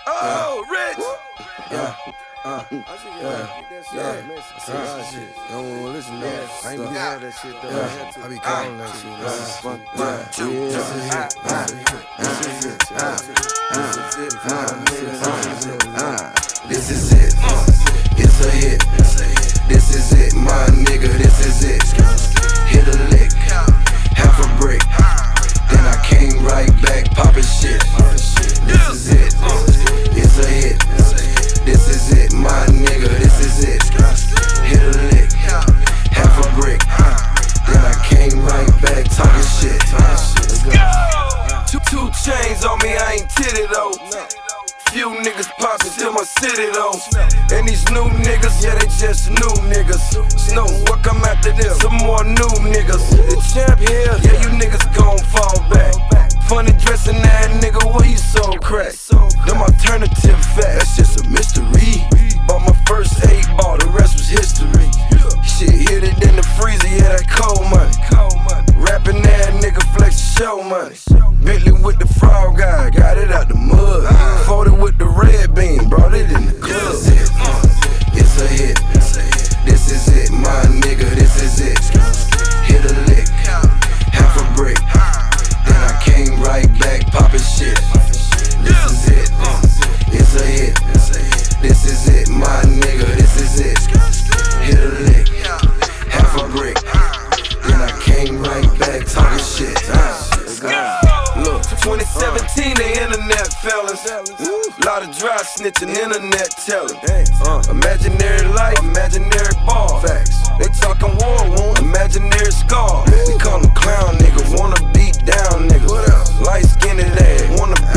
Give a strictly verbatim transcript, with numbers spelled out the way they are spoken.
Oh, Rich. Yeah. Uh, yeah, yeah, yeah, shit. You don't wanna listen to that. I ain't be have that shit though. Yeah. I be calling that shit. One, two, this is it. This is it. This is it. It's a hit. This is it, my nigga. This is it. Hit a lick, half a brick. Then I came right back, poppin' shit. This is it. It's a hit. This is it, my nigga, this is it. Hit a lick, half a brick. Then I came right back talking shit. Two, two chains on me, I ain't titty though. Few niggas poppin' still my city though. And these new niggas, yeah, they just new niggas. Snow, what come after this? Some more new niggas. The champ here, yeah, you niggas gon' fall back. Funny dressing that nigga, where you so crack? Them alternative facts, that's just a mystery. Bought my first eight ball, the rest was history. Shit, hit it in the freezer, yeah, that cold money. Rapping that nigga flex show money. Bentley with the frog guy, got it out the mud. Folded with the red beam, brought it in the club. This is it, it's a hit. This is it, my nigga, this is it. Hit a lick, half a brick. Then I came right back, poppin' shit. This is it, it's a hit. This is it, my nigga, this is it. Hit a lick, half a brick. Then I came right back, talking shit. Look, twenty seventeen, the internet fellas. Lot of dry snitching, internet telling. Uh, imaginary life, imaginary ball. Facts. They talking war wound, imaginary scar. We call them clown niggas, wanna beat down niggas. Light skinned ass, wanna